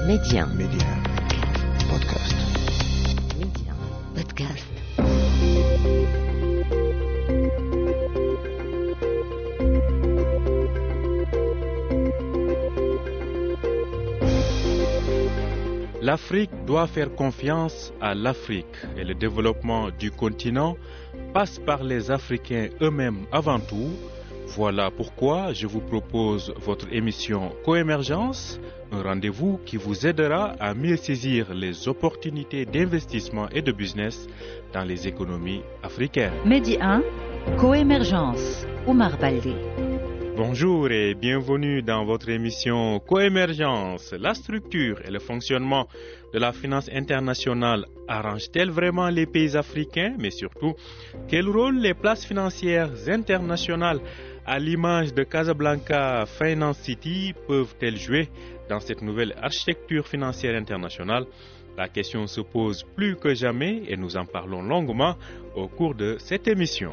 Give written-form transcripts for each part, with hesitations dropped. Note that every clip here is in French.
Média. Podcast. Média. Podcast. L'Afrique doit faire confiance à l'Afrique et le développement du continent passe par les Africains eux-mêmes avant tout. Voilà pourquoi je vous propose votre émission Coémergence, un rendez-vous qui vous aidera à mieux saisir les opportunités d'investissement et de business dans les économies africaines. Média 1, Coémergence, Oumar Baldé. Bonjour et bienvenue dans votre émission Coémergence. La structure et le fonctionnement de la finance internationale arrangent-elles vraiment les pays africains? Mais surtout, quel rôle les places financières internationales à l'image de Casablanca Finance City peuvent-elles jouer dans cette nouvelle architecture financière internationale? La question se pose plus que jamais et nous en parlons longuement au cours de cette émission.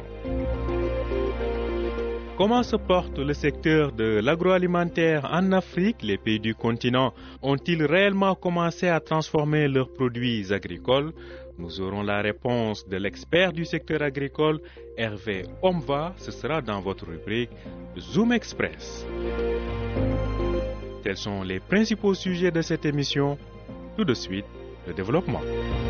Comment se porte le secteur de l'agroalimentaire en Afrique? Les pays du continent ont-ils réellement commencé à transformer leurs produits agricoles? Nous aurons la réponse de l'expert du secteur agricole, Hervé Omva. Ce sera dans votre rubrique Zoom Express. Tels sont les principaux sujets de cette émission. Tout de suite, le développement.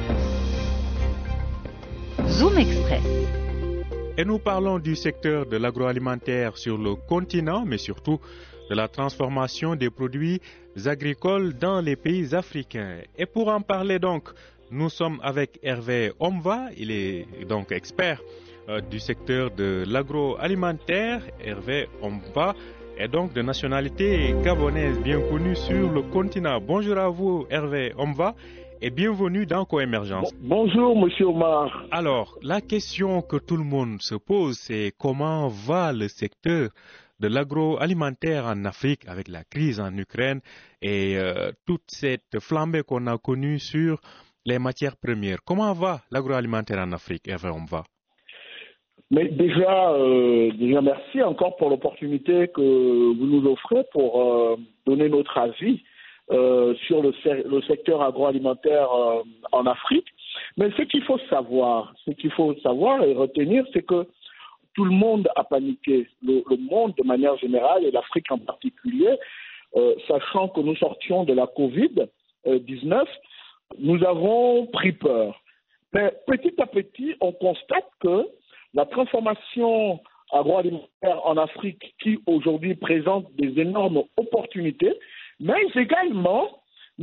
Zoom Express. Et nous parlons du secteur de l'agroalimentaire sur le continent, mais surtout de la transformation des produits agricoles dans les pays africains. Et pour en parler donc, nous sommes avec Hervé Omva, il est donc expert du secteur de l'agroalimentaire. Hervé Omva est donc de nationalité gabonaise bien connue sur le continent. Bonjour à vous Hervé Omva. Et bienvenue dans Coémergence. Bonjour, monsieur Omar. Alors, la question que tout le monde se pose, c'est comment va le secteur de l'agroalimentaire en Afrique avec la crise en Ukraine et toute cette flambée qu'on a connue sur les matières premières. Comment va l'agroalimentaire en Afrique, Hervé Omva? Mais déjà, merci encore pour l'opportunité que vous nous offrez pour donner notre avis sur le secteur agroalimentaire en Afrique. Mais ce qu'il faut savoir et retenir, c'est que tout le monde a paniqué, le monde de manière générale et l'Afrique en particulier, sachant que nous sortions de la Covid-19, nous avons pris peur. Mais petit à petit, on constate que la transformation agroalimentaire en Afrique, qui aujourd'hui présente des énormes opportunités, mais également,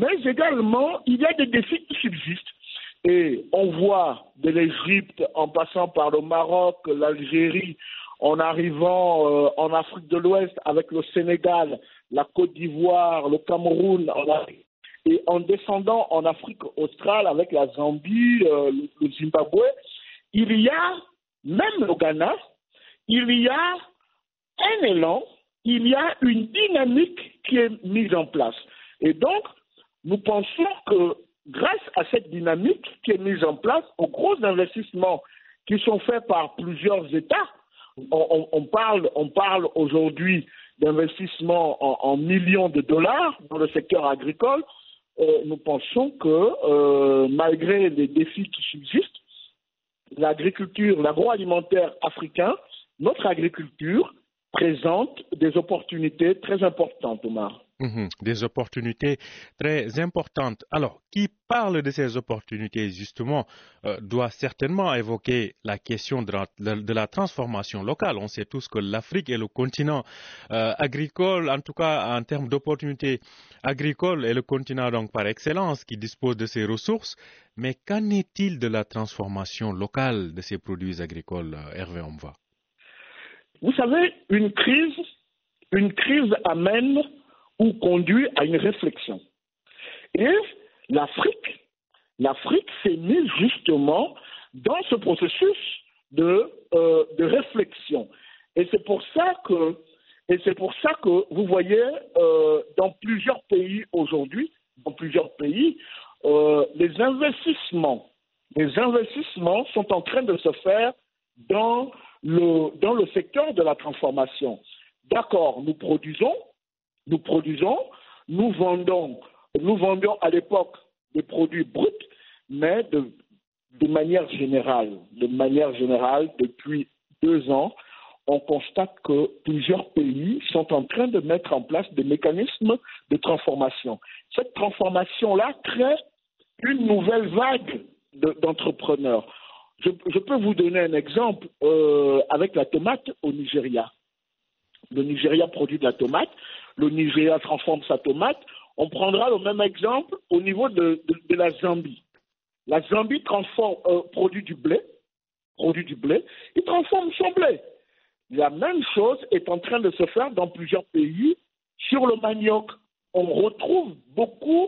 il y a des défis qui subsistent. Et on voit de l'Égypte en passant par le Maroc, l'Algérie, en arrivant en Afrique de l'Ouest avec le Sénégal, la Côte d'Ivoire, le Cameroun, et en descendant en Afrique australe avec la Zambie, le Zimbabwe, il y a même le Ghana, il y a un élan, il y a une dynamique qui est mise en place. Et donc, nous pensons que grâce à cette dynamique qui est mise en place, aux gros investissements qui sont faits par plusieurs États, on parle aujourd'hui d'investissements en millions de dollars dans le secteur agricole, nous pensons que malgré les défis qui subsistent, l'agroalimentaire africain, notre agriculture, présente des opportunités très importantes, Omar. Des opportunités très importantes. Alors, qui parle de ces opportunités, justement, doit certainement évoquer la question de la transformation locale. On sait tous que l'Afrique est le continent agricole, en tout cas en termes d'opportunités agricoles, est le continent donc par excellence qui dispose de ses ressources. Mais qu'en est-il de la transformation locale de ces produits agricoles, Hervé Omva? Vous savez, une crise amène ou conduit à une réflexion. Et l'Afrique s'est mise justement dans ce processus de réflexion. Et c'est pour ça que vous voyez dans plusieurs pays aujourd'hui, les investissements sont en train de se faire dans le secteur de la transformation. D'accord, nous produisons, nous vendons nous vendions à l'époque des produits bruts, mais de manière générale, depuis 2 ans, on constate que plusieurs pays sont en train de mettre en place des mécanismes de transformation. Cette transformation-là crée une nouvelle vague d'entrepreneurs. Je peux vous donner un exemple avec la tomate au Nigeria. Le Nigeria produit de la tomate, le Nigeria transforme sa tomate. On prendra le même exemple au niveau de la Zambie. La Zambie produit du blé, il transforme son blé. La même chose est en train de se faire dans plusieurs pays sur le manioc. On retrouve beaucoup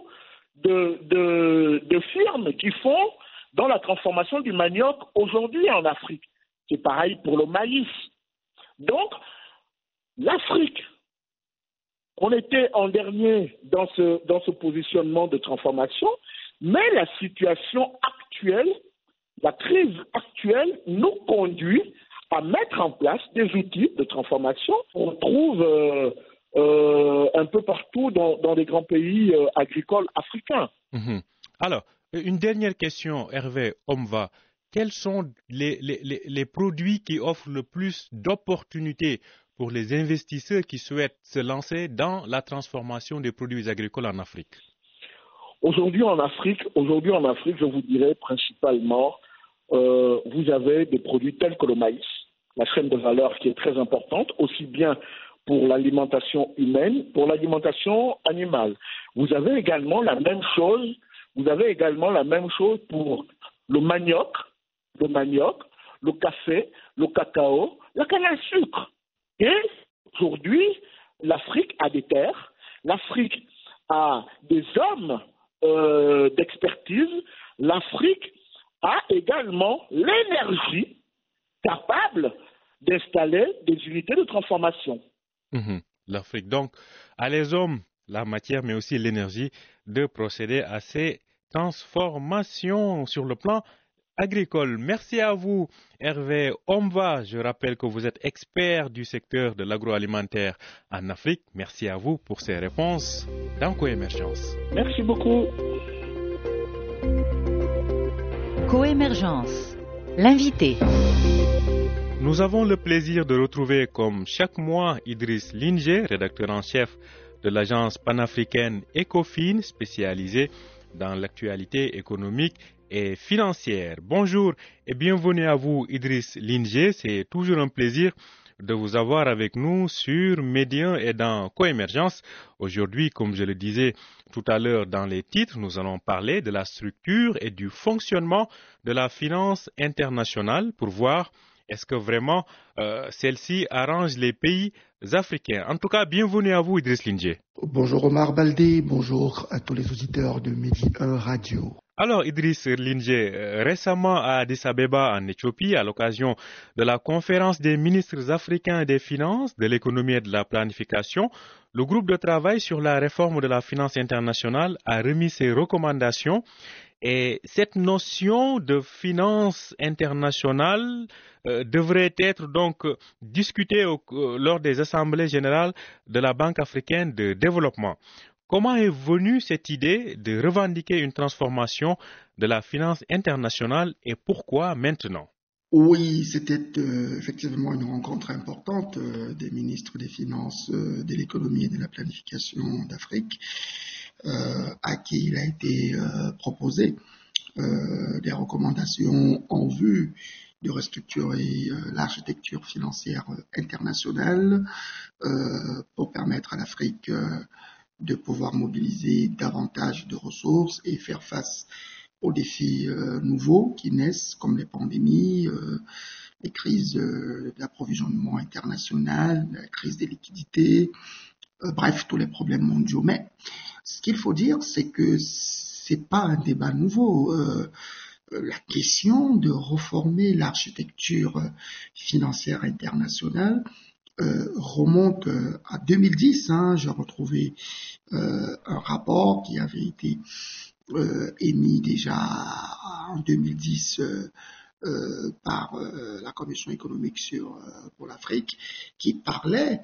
de firmes qui font dans la transformation du manioc aujourd'hui en Afrique. C'est pareil pour le maïs. Donc, l'Afrique, on était en dernier dans ce positionnement de transformation, mais la situation actuelle, la crise actuelle nous conduit à mettre en place des outils de transformation qu'on trouve un peu partout dans les grands pays agricoles africains. Mhm. Alors, une dernière question, Hervé Omva. Quels sont les produits qui offrent le plus d'opportunités pour les investisseurs qui souhaitent se lancer dans la transformation des produits agricoles en Afrique? Aujourd'hui en Afrique, je vous dirais principalement, vous avez des produits tels que le maïs, la chaîne de valeur qui est très importante, aussi bien pour l'alimentation humaine, pour l'alimentation animale. Vous avez également la même chose pour le manioc, le café, le cacao, la canne à sucre. Et aujourd'hui, l'Afrique a des terres, l'Afrique a des hommes d'expertise, l'Afrique a également l'énergie capable d'installer des unités de transformation. L'Afrique, donc, a les hommes, la matière, mais aussi l'énergie de procéder à ces transformations sur le plan agricole. Merci à vous, Hervé Omva. Je rappelle que vous êtes expert du secteur de l'agroalimentaire en Afrique. Merci à vous pour ces réponses dans Coémergence. Merci beaucoup. Coémergence, l'invité. Nous avons le plaisir de retrouver comme chaque mois Idriss Lingué, rédacteur en chef de l'agence panafricaine Ecofin, spécialisée dans l'actualité économique et financière. Bonjour et bienvenue à vous Idriss Lingué. C'est toujours un plaisir de vous avoir avec nous sur Médian et dans Coémergence. Aujourd'hui, comme je le disais tout à l'heure dans les titres, nous allons parler de la structure et du fonctionnement de la finance internationale pour voir est-ce que vraiment celle-ci arrange les pays africains. En tout cas, bienvenue à vous Idriss Lingué. Bonjour Omar Baldé, bonjour à tous les auditeurs de Midi 1 Radio. Alors Idriss Lingué, récemment à Addis Abeba en Éthiopie, à l'occasion de la conférence des ministres africains des finances, de l'économie et de la planification, le groupe de travail sur la réforme de la finance internationale a remis ses recommandations. Et cette notion de finance internationale devrait être donc discutée lors des assemblées générales de la Banque africaine de développement. Comment est venue cette idée de revendiquer une transformation de la finance internationale et pourquoi maintenant? Oui, c'était effectivement une rencontre importante des ministres des Finances, de l'économie et de la planification d'Afrique, à qui il a été proposé des recommandations en vue de restructurer l'architecture financière internationale pour permettre à l'Afrique de pouvoir mobiliser davantage de ressources et faire face aux défis nouveaux qui naissent, comme les pandémies, les crises d'approvisionnement international, la crise des liquidités, bref, tous les problèmes mondiaux. Mais ce qu'il faut dire, c'est que c'est pas un débat nouveau. La question de reformer l'architecture financière internationale remonte à 2010. J'ai retrouvé un rapport qui avait été émis déjà en 2010 par la Commission économique pour l'Afrique, qui parlait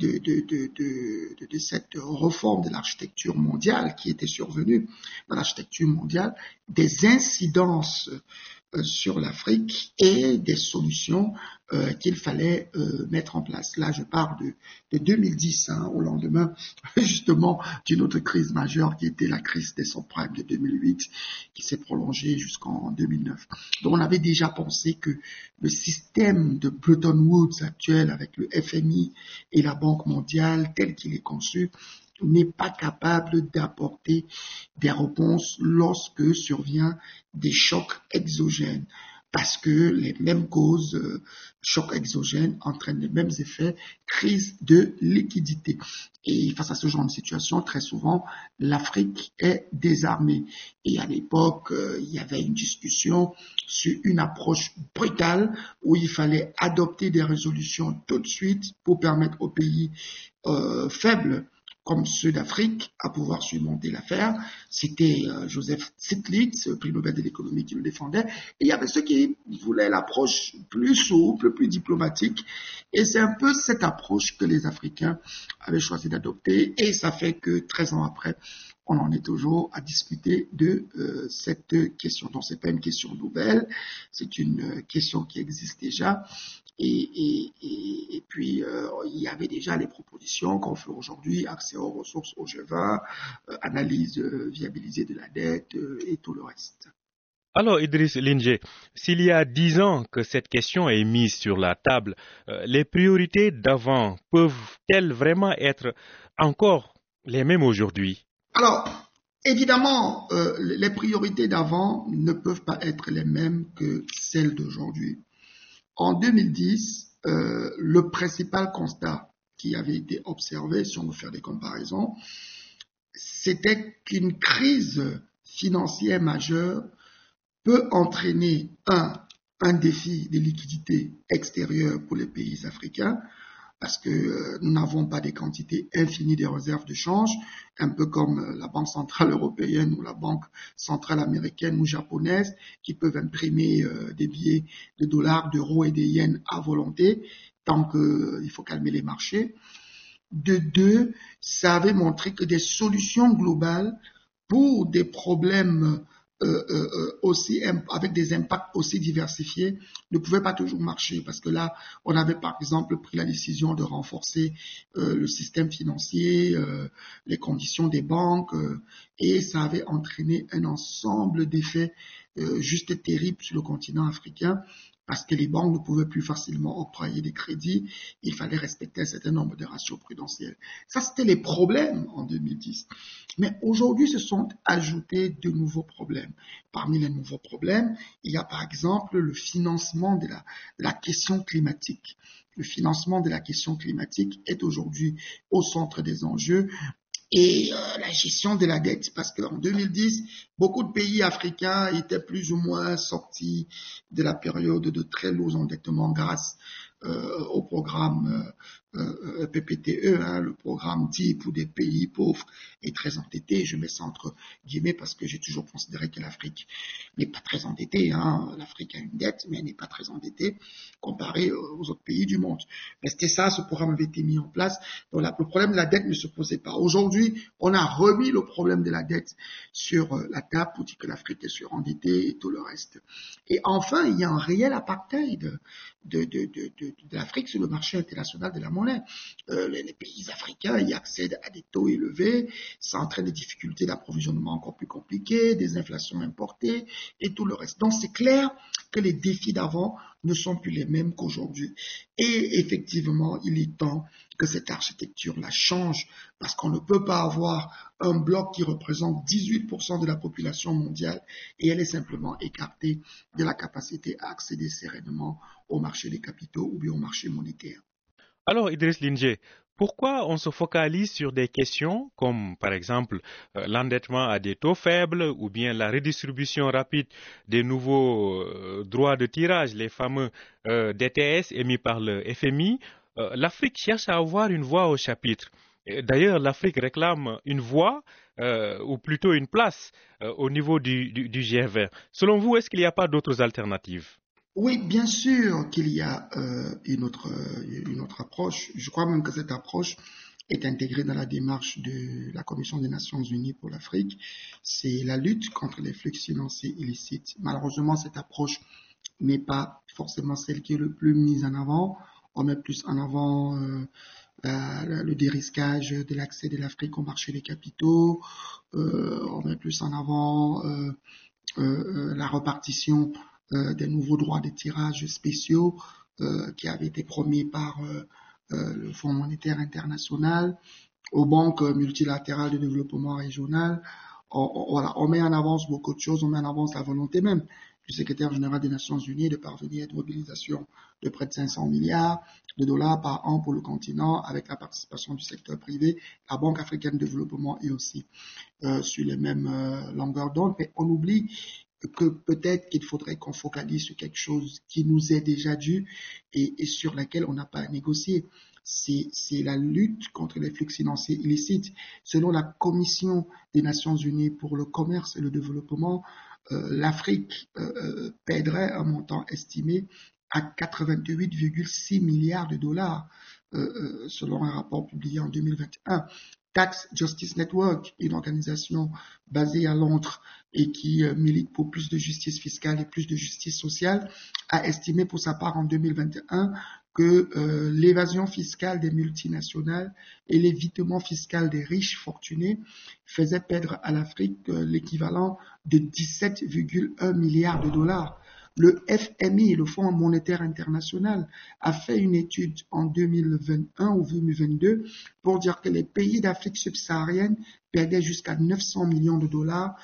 de cette réforme de l'architecture mondiale qui était survenue dans l'architecture mondiale, des incidences sur l'Afrique et des solutions qu'il fallait mettre en place. Là, je parle de 2010, au lendemain justement d'une autre crise majeure qui était la crise des subprimes de 2008, qui s'est prolongée jusqu'en 2009. Donc, on avait déjà pensé que le système de Bretton Woods actuel avec le FMI et la Banque mondiale tel qu'il est conçu n'est pas capable d'apporter des réponses lorsque survient des chocs exogènes. Parce que les mêmes causes, chocs exogènes, entraînent les mêmes effets, crise de liquidité. Et face à ce genre de situation, très souvent, l'Afrique est désarmée. Et à l'époque, il y avait une discussion sur une approche brutale où il fallait adopter des résolutions tout de suite pour permettre aux pays faibles comme ceux d'Afrique, à pouvoir surmonter l'affaire. C'était Joseph Stiglitz, prix Nobel de l'économie, qui le défendait. Et il y avait ceux qui voulaient l'approche plus souple, plus diplomatique. Et c'est un peu cette approche que les Africains avaient choisi d'adopter. Et ça fait que 13 ans après, on en est toujours à discuter de cette question. Donc, c'est pas une question nouvelle, c'est une question qui existe déjà. Et puis, il y avait déjà les propositions qu'on fait aujourd'hui, accès aux ressources au G20, analyse viabilisée de la dette et tout le reste. Alors, Idriss Linge, s'il y a 10 ans que cette question est mise sur la table, les priorités d'avant peuvent-elles vraiment être encore les mêmes aujourd'hui? Alors, évidemment, les priorités d'avant ne peuvent pas être les mêmes que celles d'aujourd'hui. En 2010, le principal constat qui avait été observé, si on veut faire des comparaisons, c'était qu'une crise financière majeure peut entraîner un défi de liquidité extérieure pour les pays africains, parce que nous n'avons pas des quantités infinies de réserves de change, un peu comme la Banque centrale européenne ou la Banque centrale américaine ou japonaise, qui peuvent imprimer des billets de dollars, d'euros et de yens à volonté, tant qu'il faut calmer les marchés. De deux, ça avait montré que des solutions globales pour des problèmes aussi avec des impacts aussi diversifiés ne pouvaient pas toujours marcher, parce que là on avait par exemple pris la décision de renforcer le système financier, les conditions des banques, et ça avait entraîné un ensemble d'effets juste terribles sur le continent africain, parce que les banques ne pouvaient plus facilement octroyer des crédits, il fallait respecter un certain nombre de ratios prudentiels. Ça, c'était les problèmes en 2010. Mais aujourd'hui, se sont ajoutés de nouveaux problèmes. Parmi les nouveaux problèmes, il y a par exemple le financement de la question climatique. Le financement de la question climatique est aujourd'hui au centre des enjeux. Et la gestion de la dette, parce qu'en 2010, beaucoup de pays africains étaient plus ou moins sortis de la période de très lourds endettements grâce au programme PPTE, le programme dit pour des pays pauvres et très endettés. Je mets ça entre guillemets parce que j'ai toujours considéré que l'Afrique n'est pas très endettée. L'Afrique a une dette, mais elle n'est pas très endettée comparée aux autres pays du monde. Mais c'était ça, ce programme avait été mis en place. Donc le problème de la dette ne se posait pas. Aujourd'hui, on a remis le problème de la dette sur la table pour dire que l'Afrique est surendettée et tout le reste. Et enfin, il y a un réel apartheid de l'Afrique sur le marché international de la monnaie. Les pays africains y accèdent à des taux élevés, ça entraîne des difficultés d'approvisionnement encore plus compliquées, des inflations importées et tout le reste. Donc c'est clair que les défis d'avant ne sont plus les mêmes qu'aujourd'hui. Et effectivement, il est temps que cette architecture-là change, parce qu'on ne peut pas avoir un bloc qui représente 18% de la population mondiale et elle est simplement écartée de la capacité à accéder sereinement au marché des capitaux ou bien au marché monétaire. Alors, Idriss Linge, pourquoi on se focalise sur des questions comme, par exemple, l'endettement à des taux faibles ou bien la redistribution rapide des nouveaux droits de tirage, les fameux DTS émis par le FMI? L'Afrique cherche à avoir une voix au chapitre. D'ailleurs, l'Afrique réclame une voix, ou plutôt une place, au niveau du G20. Selon vous, est-ce qu'il n'y a pas d'autres alternatives? Oui, bien sûr qu'il y a une autre approche. Je crois même que cette approche est intégrée dans la démarche de la Commission des Nations Unies pour l'Afrique. C'est la lutte contre les flux financiers illicites. Malheureusement, cette approche n'est pas forcément celle qui est le plus mise en avant. On met plus en avant le dérisquage de l'accès de l'Afrique au marché des capitaux. On met plus en avant la repartition des nouveaux droits de tirage spéciaux qui avaient été promis par le Fonds monétaire international, aux banques multilatérales de développement régional. Voilà, on met en avance beaucoup de choses, on met en avance la volonté même du secrétaire général des Nations Unies de parvenir à une mobilisation de près de 500 milliards de dollars par an pour le continent avec la participation du secteur privé. La Banque africaine de développement est aussi sur les mêmes longueurs d'onde, mais on oublie que peut-être qu'il faudrait qu'on focalise sur quelque chose qui nous est déjà dû et sur laquelle on n'a pas à négocier. C'est la lutte contre les flux financiers illicites. Selon la Commission des Nations Unies pour le commerce et le développement, l'Afrique perdrait un montant estimé à 88,6 milliards de dollars, selon un rapport publié en 2021. Tax Justice Network, une organisation basée à Londres et qui milite pour plus de justice fiscale et plus de justice sociale, a estimé pour sa part en 2021 que l'évasion fiscale des multinationales et l'évitement fiscal des riches fortunés faisaient perdre à l'Afrique l'équivalent de 17,1 milliards de dollars. Le FMI, le Fonds monétaire international, a fait une étude en 2021 ou 2022 pour dire que les pays d'Afrique subsaharienne perdaient jusqu'à 900 millions de dollars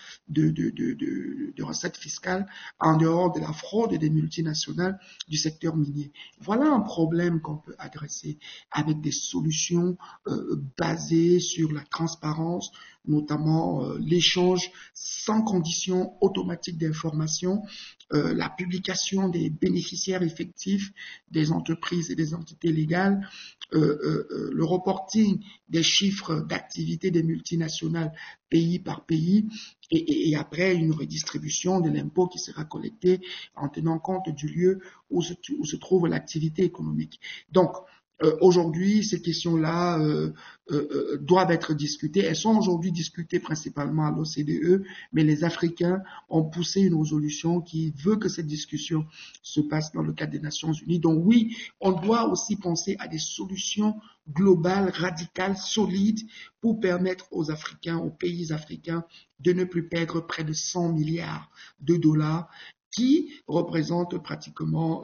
de recettes fiscales en dehors de la fraude des multinationales du secteur minier. Voilà un problème qu'on peut adresser avec des solutions basées sur la transparence, notamment l'échange sans condition automatique d'informations, la publication des bénéficiaires effectifs des entreprises et des entités légales, le reporting des chiffres d'activité des multinationales pays par pays et après une redistribution de l'impôt qui sera collecté en tenant compte du lieu où se trouve l'activité économique. Donc, aujourd'hui, ces questions-là doivent être discutées. Elles sont aujourd'hui discutées principalement à l'OCDE, mais les Africains ont poussé une résolution qui veut que cette discussion se passe dans le cadre des Nations Unies. Donc oui, on doit aussi penser à des solutions globales, radicales, solides pour permettre aux Africains, aux pays africains, de ne plus perdre près de 100 milliards de dollars qui représente pratiquement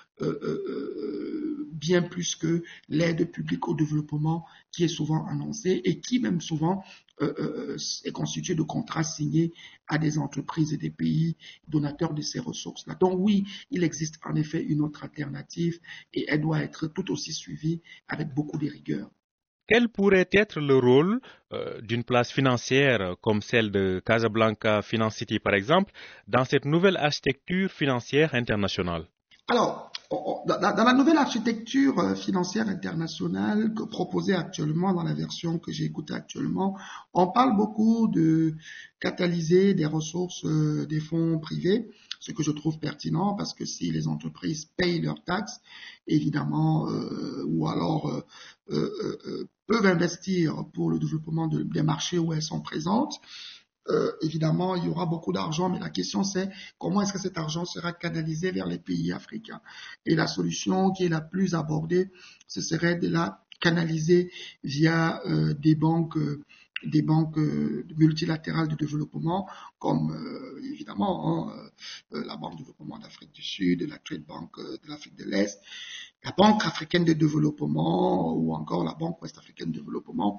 bien plus que l'aide publique au développement qui est souvent annoncée et qui même souvent est constituée de contrats signés à des entreprises et des pays donateurs de ces ressources-là. Donc oui, il existe en effet une autre alternative et elle doit être tout aussi suivie avec beaucoup de rigueur. Quel pourrait être le rôle d'une place financière comme celle de Casablanca Finance City, par exemple, dans cette nouvelle architecture financière internationale? Alors, dans la nouvelle architecture financière internationale proposée actuellement, dans la version que j'ai écoutée actuellement, on parle beaucoup de catalyser des ressources des fonds privés, ce que je trouve pertinent parce que si les entreprises payent leurs taxes, évidemment, ou alors peuvent investir pour le développement des marchés où elles sont présentes, évidemment, il y aura beaucoup d'argent, mais la question c'est comment est-ce que cet argent sera canalisé vers les pays africains. Et la solution qui est la plus abordée, ce serait de la canaliser via des banques multilatérales de développement, comme évidemment la Banque de développement d'Afrique du Sud, la Trade Bank de l'Afrique de l'Est, la Banque africaine de développement ou encore la Banque ouest-africaine de développement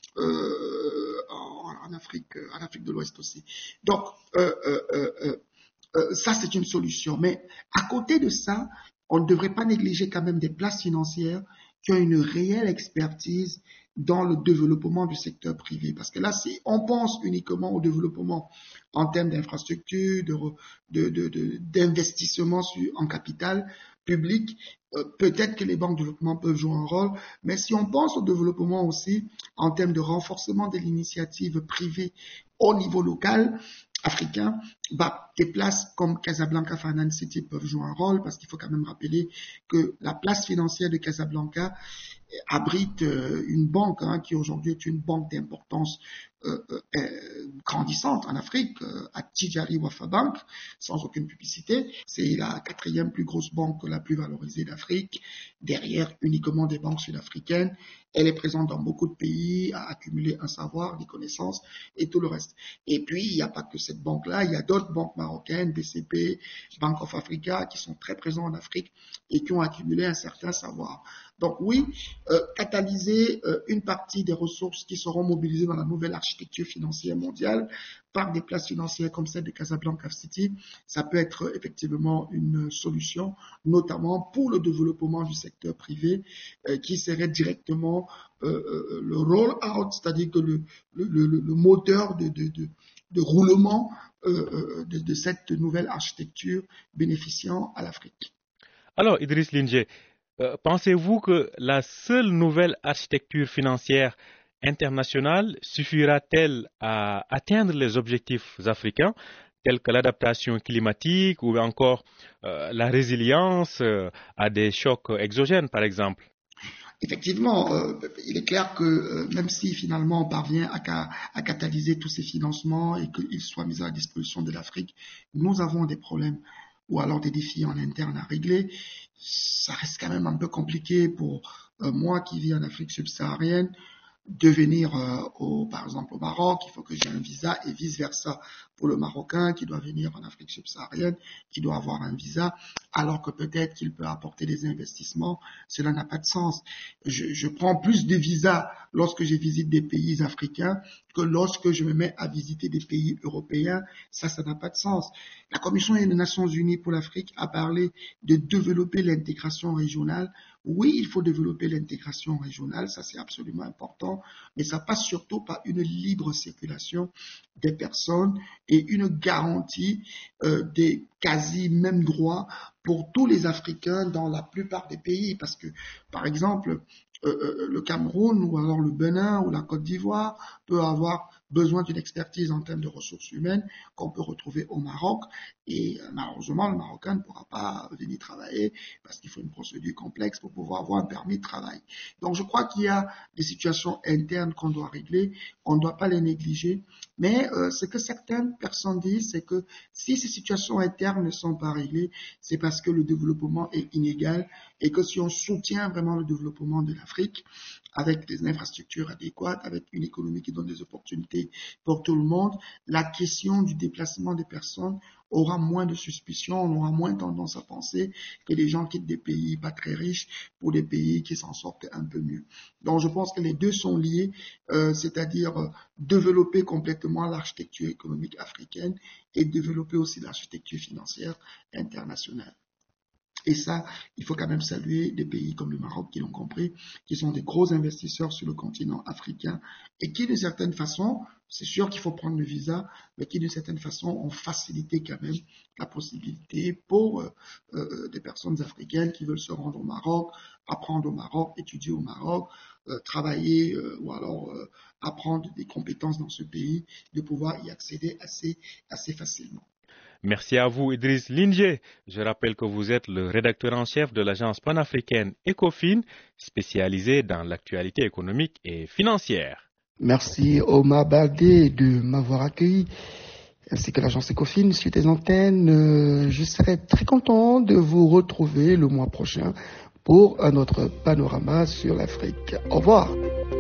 en Afrique de l'Ouest aussi. Donc, ça, c'est une solution. Mais à côté de ça, on ne devrait pas négliger quand même des places financières qui ont une réelle expertise dans le développement du secteur privé. Parce que là, si on pense uniquement au développement en termes d'infrastructure, d'investissement en capital public, peut-être que les banques de développement peuvent jouer un rôle, mais si on pense au développement aussi en termes de renforcement de l'initiative privée au niveau local, africains, des places comme Casablanca Finance City peuvent jouer un rôle parce qu'il faut quand même rappeler que la place financière de Casablanca abrite une banque qui aujourd'hui est une banque d'importance grandissante en Afrique, Attijari Wafa Bank, sans aucune publicité. C'est la 4e plus grosse banque la plus valorisée d'Afrique, derrière uniquement des banques sud-africaines. Elle est présente dans beaucoup de pays, a accumulé un savoir, des connaissances et tout le reste. Et puis, il n'y a pas que cette banque-là, il y a d'autres banques marocaines, BCP, Bank of Africa, qui sont très présents en Afrique et qui ont accumulé un certain savoir. Donc oui, catalyser une partie des ressources qui seront mobilisées dans la nouvelle architecture financière mondiale par des places financières comme celle de Casablanca City, ça peut être effectivement une solution, notamment pour le développement du secteur privé qui serait directement le roll-out, c'est-à-dire que le moteur de roulement de cette nouvelle architecture bénéficiant à l'Afrique. Alors, Idriss Lindsey, pensez-vous que la seule nouvelle architecture financière internationale suffira-t-elle à atteindre les objectifs africains, tels que l'adaptation climatique ou encore la résilience à des chocs exogènes, par exemple? Effectivement, il est clair que même si finalement on parvient à catalyser tous ces financements et qu'ils soient mis à la disposition de l'Afrique, nous avons des problèmes ou alors des défis en interne à régler. Ça reste quand même un peu compliqué pour moi qui vis en Afrique subsaharienne de venir par exemple au Maroc. Il faut que j'ai un visa et vice-versa pour le Marocain qui doit venir en Afrique subsaharienne, qui doit avoir un visa, alors que peut-être qu'il peut apporter des investissements. Cela n'a pas de sens. Je prends plus de visas lorsque je visite des pays africains que lorsque je me mets à visiter des pays européens. Ça n'a pas de sens. La Commission des Nations Unies pour l'Afrique a parlé de développer l'intégration régionale. Oui, il faut développer l'intégration régionale, ça c'est absolument important, mais ça passe surtout par une libre circulation des personnes et une garantie des quasi mêmes droits pour tous les Africains dans la plupart des pays. Parce que, par exemple, le Cameroun ou alors le Bénin ou la Côte d'Ivoire peut avoir besoin d'une expertise en termes de ressources humaines qu'on peut retrouver au Maroc et malheureusement le Marocain ne pourra pas venir travailler parce qu'il faut une procédure complexe pour pouvoir avoir un permis de travail. Donc je crois qu'il y a des situations internes qu'on doit régler, on ne doit pas les négliger, mais ce que certaines personnes disent, c'est que si ces situations internes ne sont pas réglées, c'est parce que le développement est inégal et que si on soutient vraiment le développement de l'Afrique avec des infrastructures adéquates, avec une économie qui donne des opportunités pour tout le monde, la question du déplacement des personnes aura moins de suspicion, on aura moins tendance à penser que les gens quittent des pays pas très riches pour des pays qui s'en sortent un peu mieux. Donc je pense que les deux sont liés, c'est-à-dire développer complètement l'architecture économique africaine et développer aussi l'architecture financière internationale. Et ça, il faut quand même saluer des pays comme le Maroc qui l'ont compris, qui sont des gros investisseurs sur le continent africain et qui, d'une certaine façon, c'est sûr qu'il faut prendre le visa, mais qui, d'une certaine façon, ont facilité quand même la possibilité pour des personnes africaines qui veulent se rendre au Maroc, apprendre au Maroc, étudier au Maroc, travailler ou alors apprendre des compétences dans ce pays, de pouvoir y accéder assez facilement. Merci à vous, Idriss Lindsey. Je rappelle que vous êtes le rédacteur en chef de l'agence panafricaine Ecofin, spécialisée dans l'actualité économique et financière. Merci Omar Baldé de m'avoir accueilli, ainsi que l'agence Ecofin sur tes antennes. Je serai très content de vous retrouver le mois prochain pour un autre panorama sur l'Afrique. Au revoir.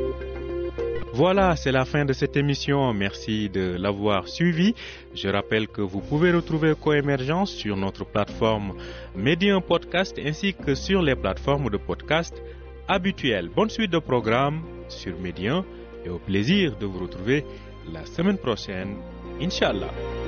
Voilà, c'est la fin de cette émission. Merci de l'avoir suivi. Je rappelle que vous pouvez retrouver Coémergence sur notre plateforme Medium Podcast ainsi que sur les plateformes de podcast habituelles. Bonne suite de programme sur Medium et au plaisir de vous retrouver la semaine prochaine, Inch'Allah.